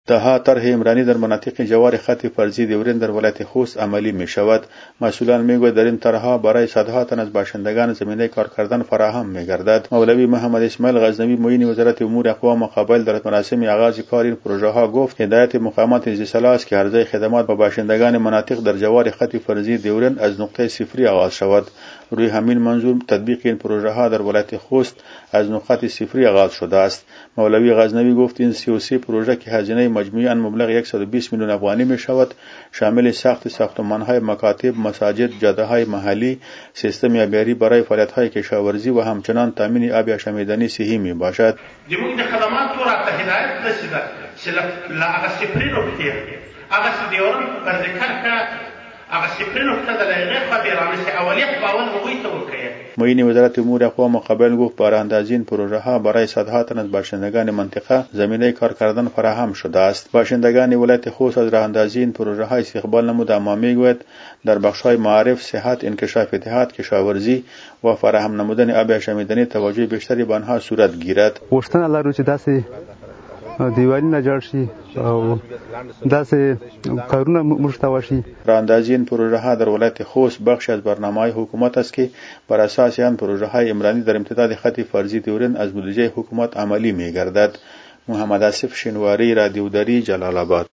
دها طرح عمرانی در مناطق جوار خط فرضی دیورین در ولایت خوست عملی می شود. مسئولان میگویند در این طرحها برای صدها تن از باشندگان زمینه کار کردن فراهم می گردد. مولوی محمد اسماعیل غزنوی معین وزارت امور اقوام مقابل در مراسم آغاز کار این پروژه ها گفت هدایت مقامات انزسالا است که عرضه خدمات به باشندگان مناطق در جوار خط فرضی دیورین از نقطه صفری آغاز شود. روی همین منظور تطبیق این پروژه ها در ولایت خوست از نقاط صفری آغاز شده است. مولوی غزنوی گفت این 33 پروژه که هزینه مجموعی آن مبلغ 120 میلیون افغانی می شود شامل ساخت ساختمان‌های مکاتب، مساجد، جاده‌های محلی، سیستم آبیاری برای فعالیت‌های کشاورزی و همچنان تامین آب آشامیدنی صحی می باشد. زموږ د خدماتو راته هدایت رسیده چې له هغه صفري نقطې هغه چې دیورن په ذکر کې هغه صفري نقطه د هغې خوا بیرانه شي اولیت باول هغوی ته وکړي. معین وزارت امور اقوام مقابل گفت با راه اندازی این پروژه ها برای صدها تن از باشندگان منطقه زمینه کار کردن فراهم شده است. باشندگان ولایت خوست از راه اندازی این پروژه ها استقبال نموده اما میگوید در بخش‌های معارف، صحت، انکشاف اتحاد، کشاورزی و فراهم نمودن آب آشامیدنی توجه بیشتری به آنها صورت گیرد. غوښتنه لرو چې داسې دیوالونه جوړ شي او داسې کارونه موږ ته وشي. راه اندازی این پروژه ها در ولایت خوست بخش از برنامه‌های حکومت است که بر اساس آن پروژه های عمرانی در امتداد خط فرضی دیورین از بودجه حکومت عملی می گردد. محمد آصف شینواری، رادیو دری، جلال آباد.